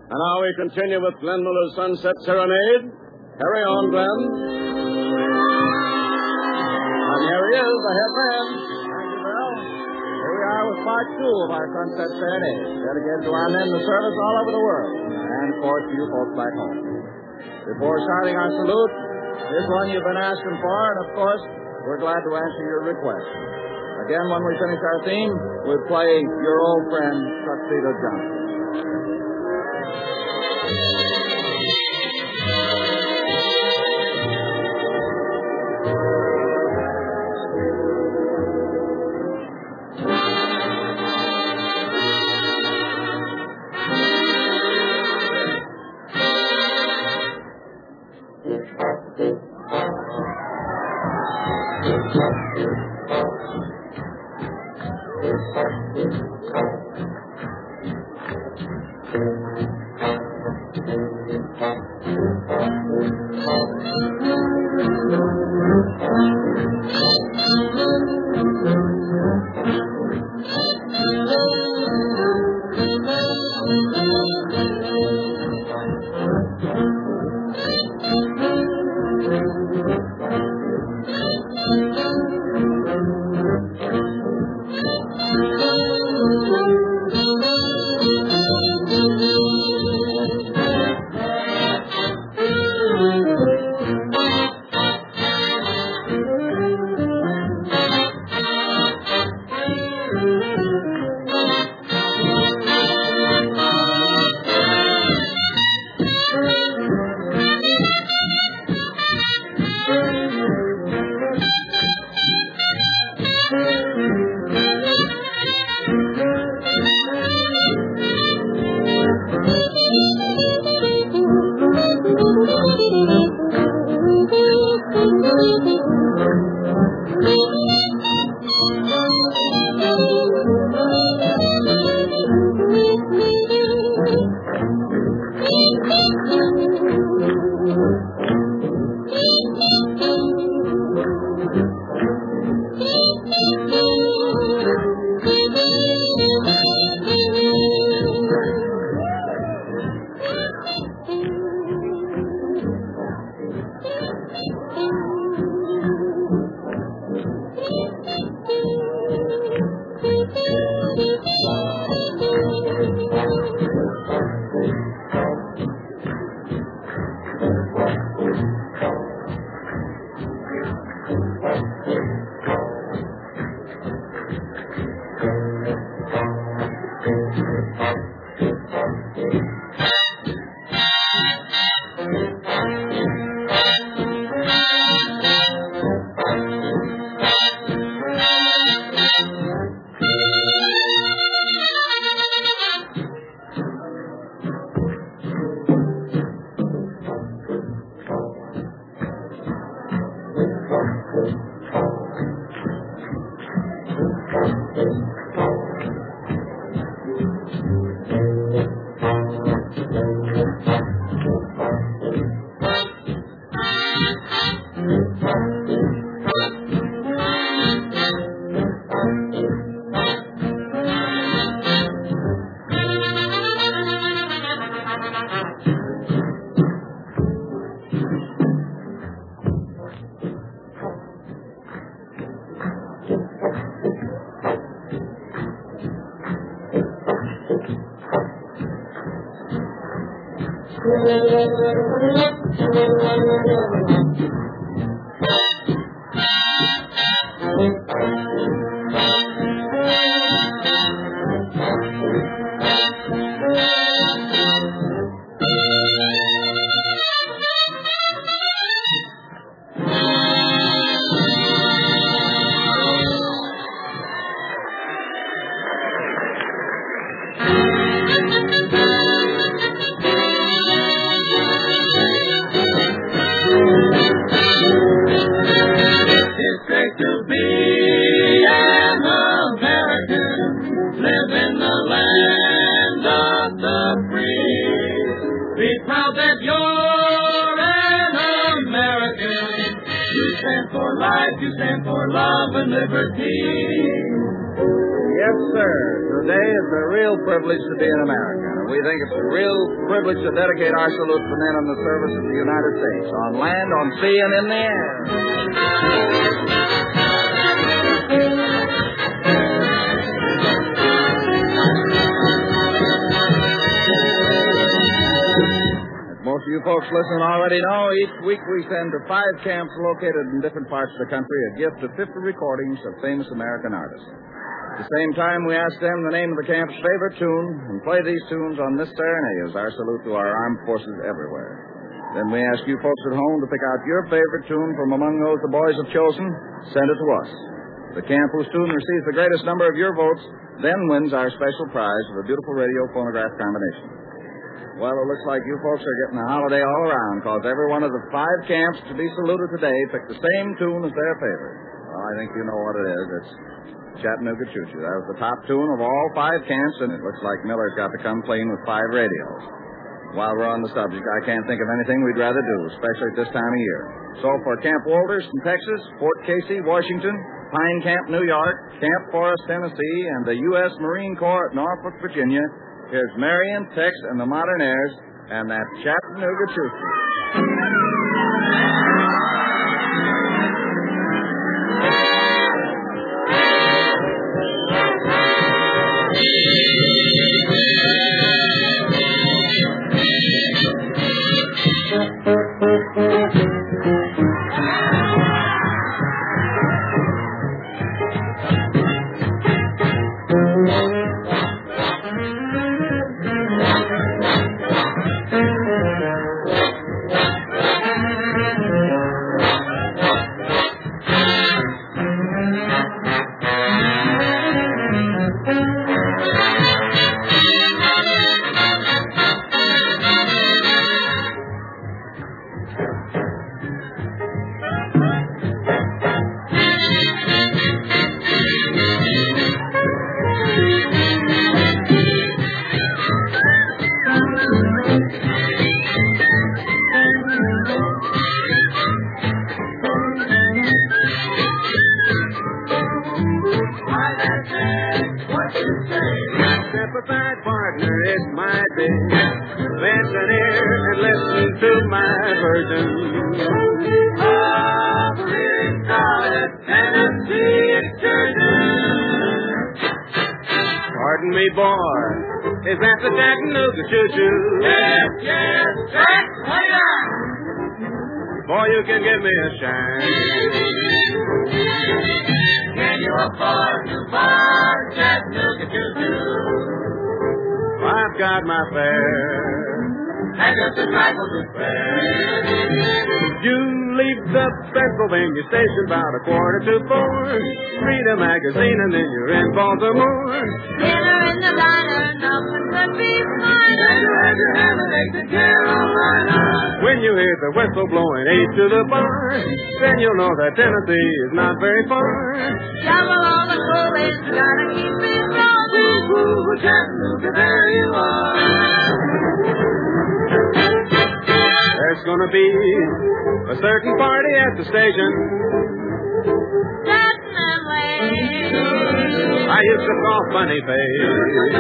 And now we continue with Glenn Miller's Sunset Serenade. Carry on, Glenn. And here he is, the head man. Thank you, Bill. Here we are with part 2 of our Sunset Serenade, dedicated to our men in the service all over the world, and, of course, to you folks back home. Before starting our salute, this one you've been asking for, and, of course, we're glad to answer your request. Again, when we finish our theme, we'll play your old friend, Tuxedo Johnson. You stand for love and liberty. Yes, sir. Today it's a real privilege to be an American. A We think it's a real privilege to dedicate our salute to the men in the service of the United States, on land, on sea, and in the air. Most of you folks listening already know, each week we send to 5 camps located in different parts of the country a gift of 50 recordings of famous American artists. At the same time, we ask them the name of the camp's favorite tune and play these tunes on this serenade as our salute to our armed forces everywhere. Then we ask you folks at home to pick out your favorite tune from among those the boys have chosen. Send it to us. The camp whose tune receives the greatest number of your votes then wins our special prize of a beautiful radio phonograph combination. Well, it looks like you folks are getting a holiday all around, because every one of the 5 camps to be saluted today picked the same tune as their favorite. Well, I think you know what it is. It's Chattanooga Choo Choo. That was the top tune of all 5 camps, and it looks like Miller's got to come clean with 5 radios. While we're on the subject, I can't think of anything we'd rather do, especially at this time of year. So for Camp Walters in Texas, Fort Casey, Washington, Pine Camp, New York, Camp Forrest, Tennessee, and the U.S. Marine Corps at Norfolk, Virginia, here's Marion, Tex, and the Modernaires, and that Chattanooga Choo Choo. Pardon me, boy. Is that the Chattanooga Choo Choo? Yes, yes, Jack, wait up! Boy, you can give me a shine. Can you afford to buy Chattanooga Choo Choo? I've got my fare. And just a trifle to spare. You leave the Pennsylvania station about 4:45. Read a magazine and then you're in Baltimore. Dinner in the diner, nothing could be finer. And you have your hammock to Carolina. When you hear the whistle blowing 8 to the bar, then you'll know that Tennessee is not very far. Shovel all the coolies, gotta keep it rolling. Ooh, Chattanooga, there you are. There's gonna be a certain party at the station. Definitely. I used to call Funny Face.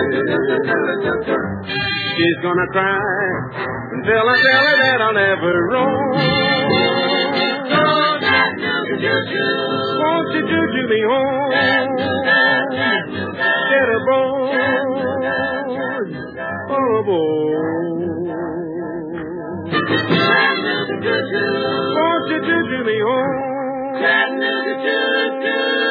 She's gonna cry until I tell her that I'll never roam. So Chattanooga Choo-Choo. Won't you choo-choo me home? Chattanooga. Get aboard. Aboard. Chattanooga Choo-Choo. Won't you choo-choo me home? Chattanooga Choo-Choo.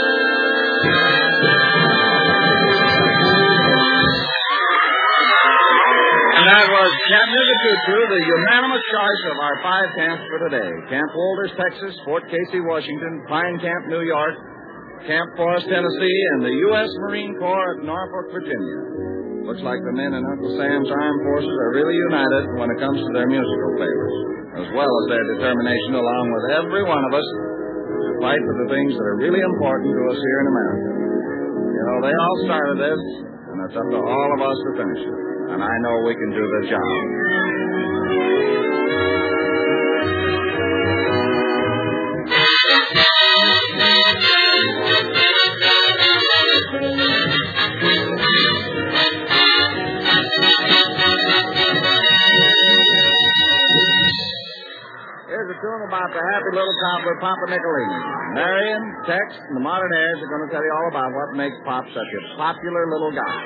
And that was Chattanooga Choo Choo, the unanimous choice of our 5 camps for today. Camp Walters, Texas, Fort Casey, Washington, Pine Camp, New York, Camp Forrest, Tennessee, and the U.S. Marine Corps at Norfolk, Virginia. Looks like the men in Uncle Sam's armed forces are really united when it comes to their musical flavors, as well as their determination, along with every one of us, to fight for the things that are really important to us here in America. You know, they all started this, and it's up to all of us to finish it. And I know we can do the job. about the happy little cobbler, Papa Nicolini. Marion, Tex, and the Modern Heirs are going to tell you all about what makes Pop such a popular little guy.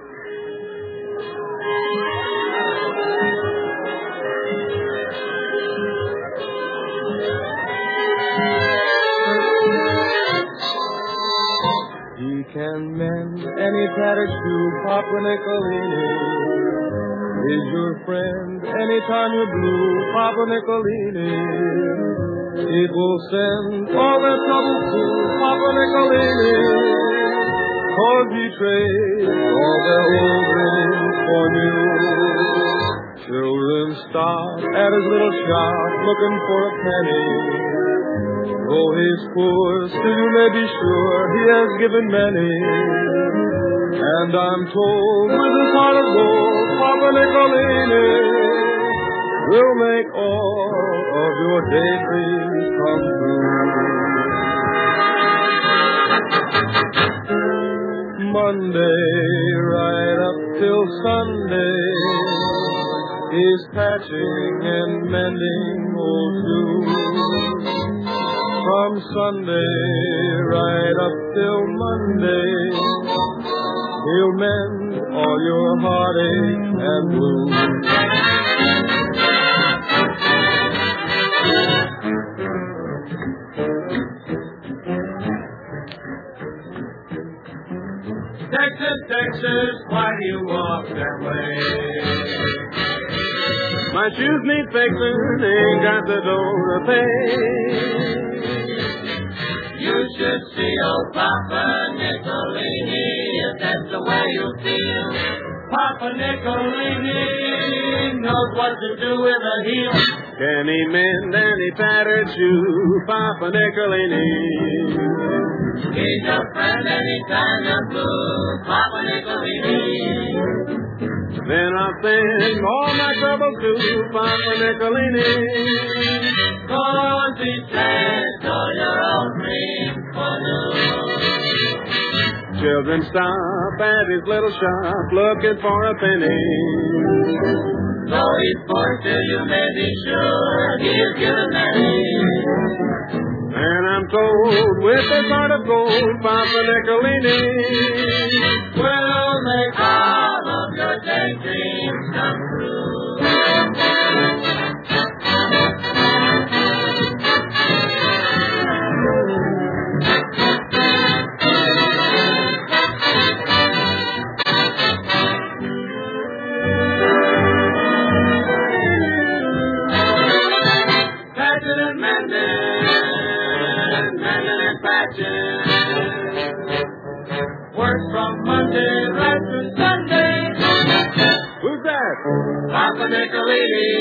He can mend any tattered shoe, Papa Nicolini is your friend. Anytime you're blue, Papa Nicolini, it will send all their troubles to Papa Nicolini, 'cause he trades all their old dreams for new. Children stop at his little shop looking for a penny. Though he's poor, still you may be sure he has given many. And I'm told with his heart of gold, Papa Nicolini will make all of your daydreams come true. Monday right up till Sunday, he's patching and mending old shoes. From Sunday right up till Monday, he'll mend all your heartache and blues. Texas, Texas, why do you walk that way? My shoes need fixing, ain't got the dough to pay. You should see old Papa Nicolini, if that's the way you feel. Papa Nicolini knows what to do with a heel. Can he mend any tattered shoe, Papa Nicolini? He's your friend anytime you're blue, Papa Nicolini. Then I'll send all my troubles to Papa Nicolini. 'Cause he trades all your old dreams for new. Children stop at his little shop looking for a penny. Though he's poor, still you may be sure he'll give a many. And I'm told with his heart of gold, Papa Nicolini will make all of your daydreams come true. Patching and mending, mending and patching. Work from Monday right to Sunday. Who's that? Papa Nicolini.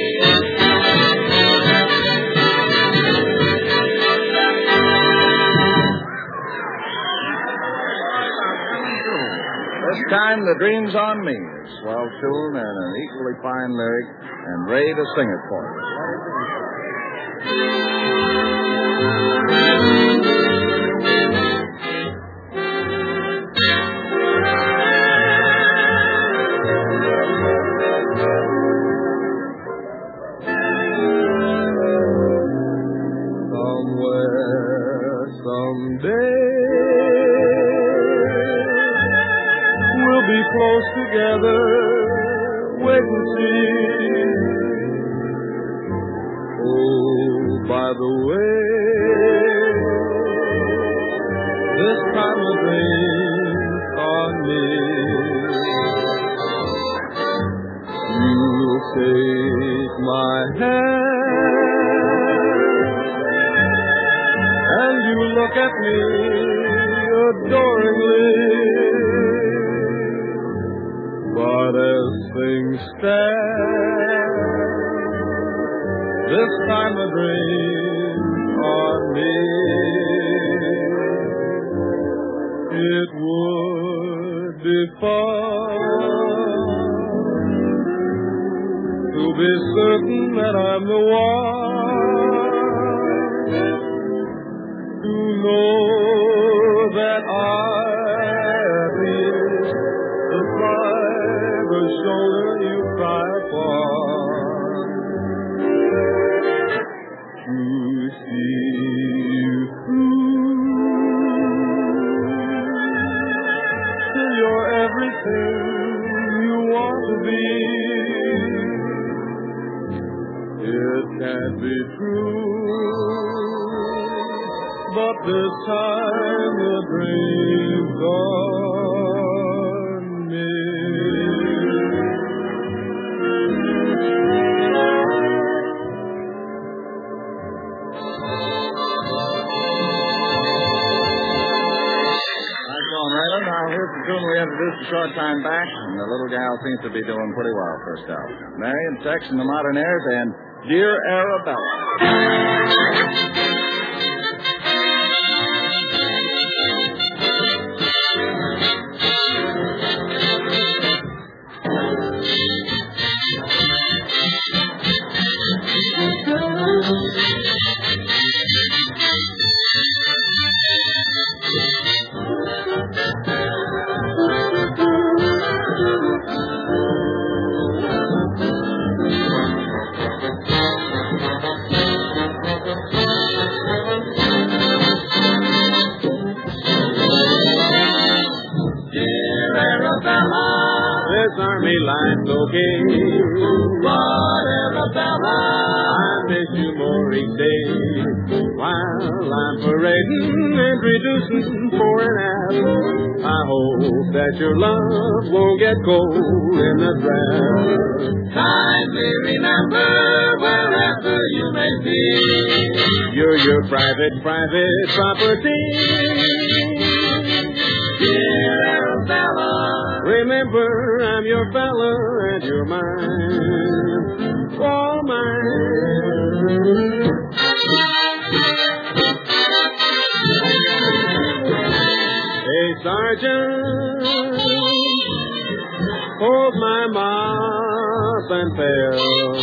This time, The Dream's on Me. A swell tune and an equally fine lyric, and Ray to sing it for us. Somewhere, someday, we'll be close together. Wait and see. Oh, by the way, this time the dream's on me. You'll take my hand and you look at me adoringly. But as things stand, this time the dream's on me. It would be fun to be certain that I'm the one, to know that I feel the pride, the shoulder you cry upon. To be. It can't be true, but this time the dream's gone missed. Now, here's the tune we introduced a short time back, and the little gal seems to be doing pretty well first out. Marion Tex and the Modernaires and Dear Arabella. Army life's okay. But Arabella, I miss you more each day. While I'm parading and reducing for an hour, I hope that your love won't get cold in the draft. kindly remember wherever you may be. You're your private property. Dear Arabella, Remember, I'm your fella and you're mine. Oh, mine. Hey, Sergeant, hold my mop and pail.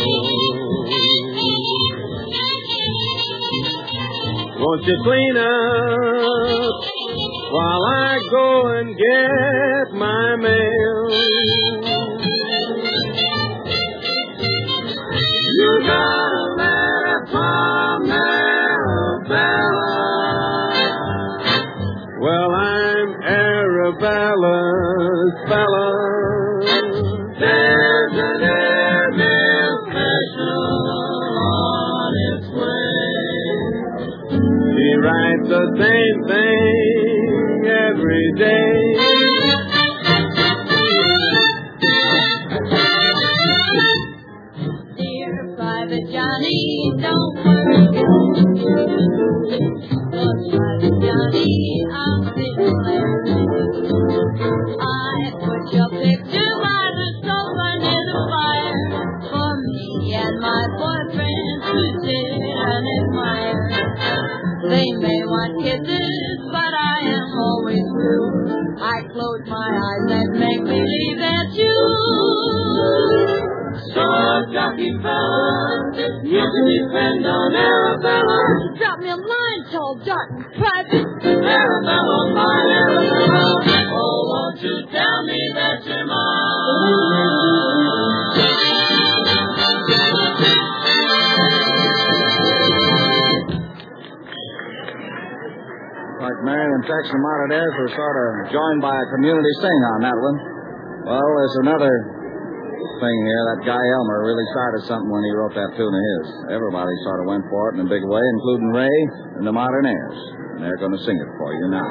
Won't you clean up while I go and get my mail? you got a letter from Arabella. Well, I'm Arabella's fella. There's an airmail special on its way. He writes the same thing every day. Dear Private Johnny, don't worry. But Private Johnny, I'm sitting there. I put your picture by the sofa near the fire for me and my boyfriend to sit and admire. They may want kisses, but I am always blue. I close my eyes and make believe that's you. So, jockey fellas, you can depend on Arabella. Drop me a line, tall, dark, and private. Arabella, my Arabella. Oh, won't you tell me that you're mine? Like Marion and Tex and Modernaires were sort of joined by a community sing on that one. Well, there's another thing here. That Guy Elmer really started something when he wrote that tune of his. Everybody sort of went for it in a big way, including Ray and the Modernaires. And they're going to sing it for you now.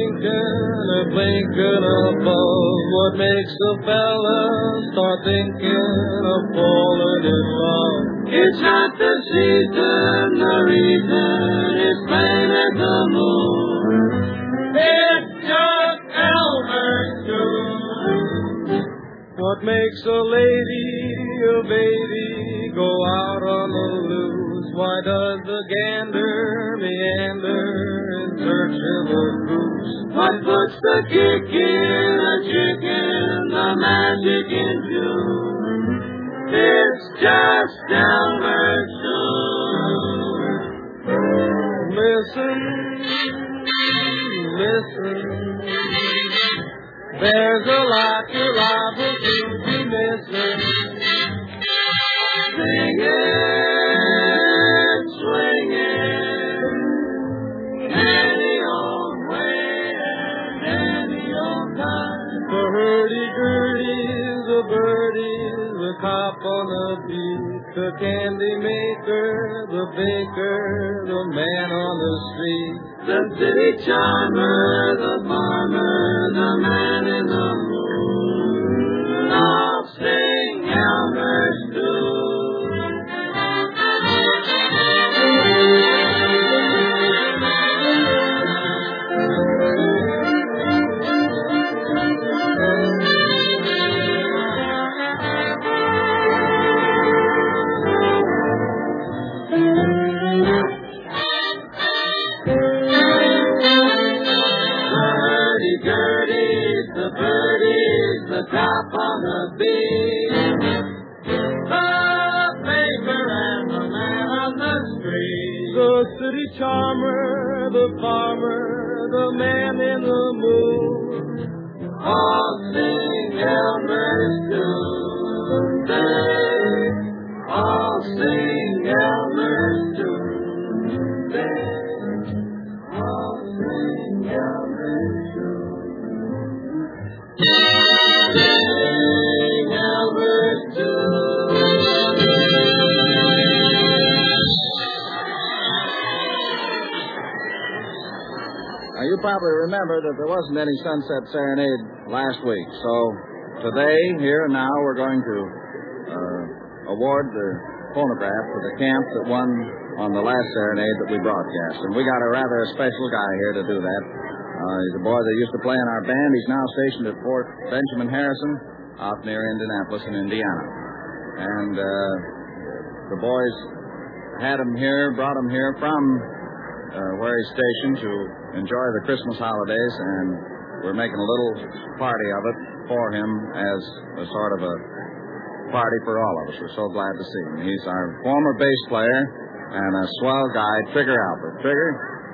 blinking above. What makes a fella start thinking of falling in love? It's not the season, the reason is plain as the moon. It's just Elmer's tune. What makes a lady a baby go out on the loose? Why does the gander meander in search of a goose? What puts the kick in a chicken, the magic in June? It's just Elmer's tune. Listen, listen. There's a lot you're liable to be missing. Singing, swinging, any old way and any old time. The hurdy-gurdy's the birdies, the cop on the beat, the candy maker, the baker, the man on the street, the city charmer, the farmer, the man in the moon, all sing Elmer's tune. The top on the beat, the baker and the man on the street, the city charmer, the farmer, the man in the moon, all sing Elmer's tune. They all sing Elmer's tune. They all sing Elmer's tune. Now, you probably remember that there wasn't any Sunset Serenade last week, so today, here and now, we're going to award the phonograph to the camp that won on the last Serenade that we broadcast. And we got a rather special guy here to do that. He's a boy that used to play in our band. He's now stationed at Fort Benjamin Harrison out near Indianapolis in Indiana. And the boys had him here, brought him here from where he's stationed to enjoy the Christmas holidays, and we're making a little party of it for him as a sort of a party for all of us. We're so glad to see him. He's our former bass player and a swell guy, Trigger Albert. Trigger,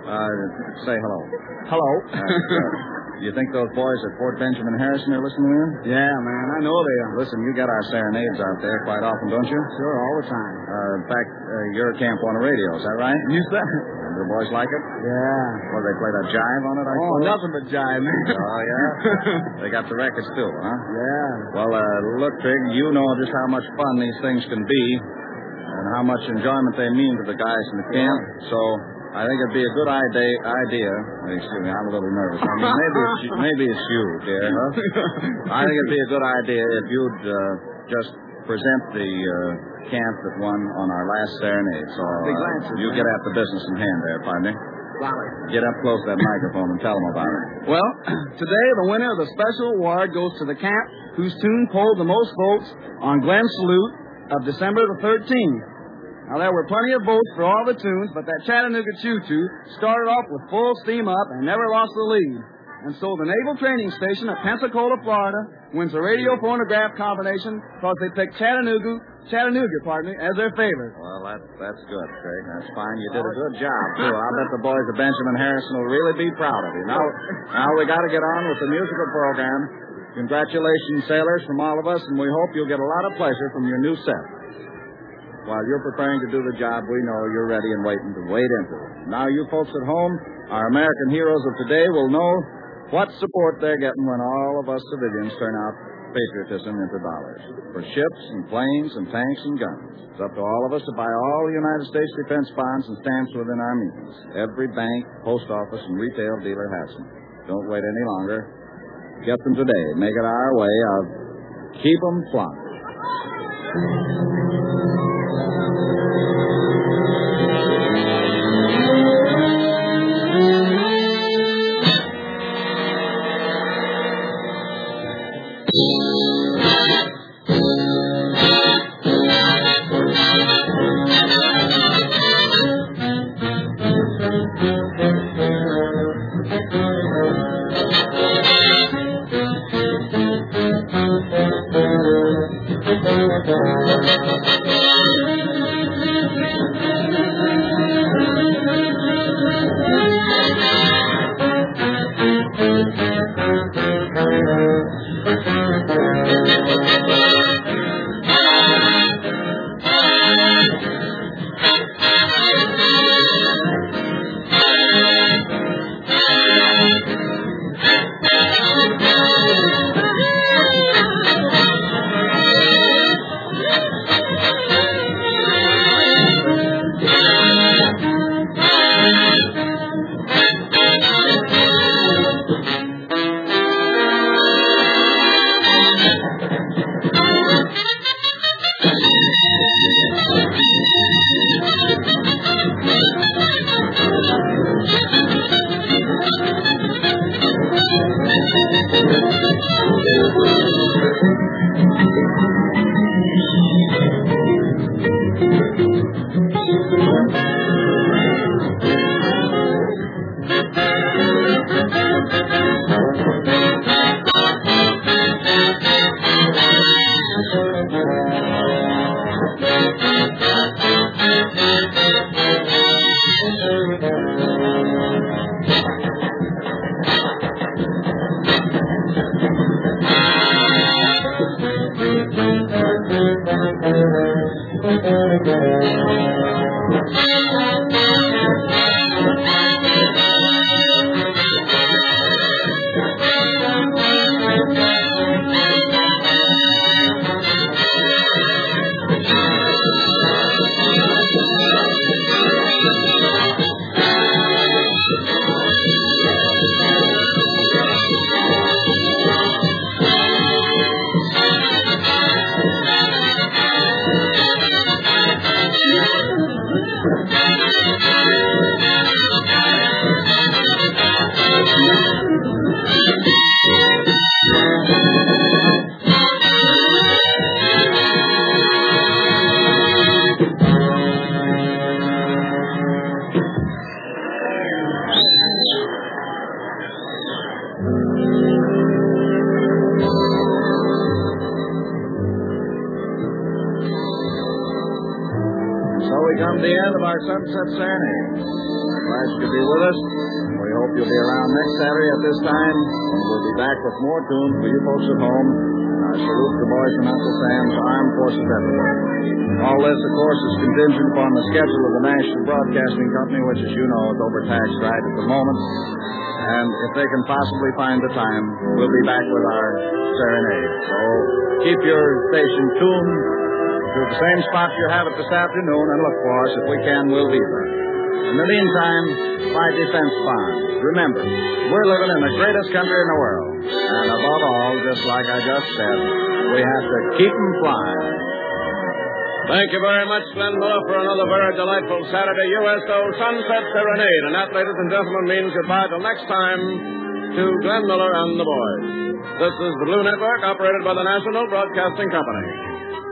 say hello. Hello. You think those boys at Fort Benjamin Harrison are listening to you? Yeah, man, I know they are. Listen, you get our serenades out there quite often, don't you? Sure, all the time. In fact, you're a camp on the radio, is that right? You said. Do the boys like it? Yeah. Well, they play that jive on it, I suppose? Nothing but jive, man. Oh, yeah? They got the records, too, huh? Yeah. Well, look, Trig, you know just how much fun these things can be and how much enjoyment they mean to the guys in the camp. So I think it'd be a good idea. Excuse me, I'm a little nervous. I mean, maybe it's you, dear, huh? I think it'd be a good idea if you'd just present the camp that won on our last serenade. So you get at the business in hand there, partner. Get up close to that microphone and tell them about it. Well, today the winner of the special award goes to the camp whose tune polled the most votes on Glenn's Salute of December the 13th. Now, there were plenty of votes for all the tunes, but that Chattanooga Choo-Choo started off with full steam up and never lost the lead. And so the Naval Training Station of Pensacola, Florida, wins the radio phonograph combination because they picked Chattanooga, as their favorite. Well, that's good, Craig. That's fine. You did a good job, too. I'll bet the boys of Benjamin Harrison will really be proud of you. Now we got to get on with the musical program. Congratulations, sailors, from all of us, and we hope you'll get a lot of pleasure from your new set. While you're preparing to do the job, we know you're ready and waiting to wade into it. Now, you folks at home, our American heroes of today will know what support they're getting when all of us civilians turn out patriotism into dollars for ships and planes and tanks and guns. It's up to all of us to buy all the United States defense bonds and stamps within our means. Every bank, post office, and retail dealer has them. Don't wait any longer. Get them today. Make it our way of keep 'em flying. Come to the end of our Sunset Serenade. Glad you could be with us. We hope you'll be around next Saturday at this time. We'll be back with more tunes for you folks at home. Our salute to the boys from Uncle Sam's Armed Forces everywhere. All this, of course, is contingent upon the schedule of the National Broadcasting Company, which, as you know, is overtaxed right at the moment. And if they can possibly find the time, we'll be back with our serenade. So keep your station tuned to the same spot you have it this afternoon, and look for us. If we can, we'll be there. In the meantime, fight defense bonds. Remember, we're living in the greatest country in the world. And above all, just like I just said, we have to keep them flying. Thank you very much, Glenn Miller, for another very delightful Saturday USO Sunset Serenade. And that, ladies and gentlemen, means goodbye till next time to Glenn Miller and the boys. This is the Blue Network, operated by the National Broadcasting Company.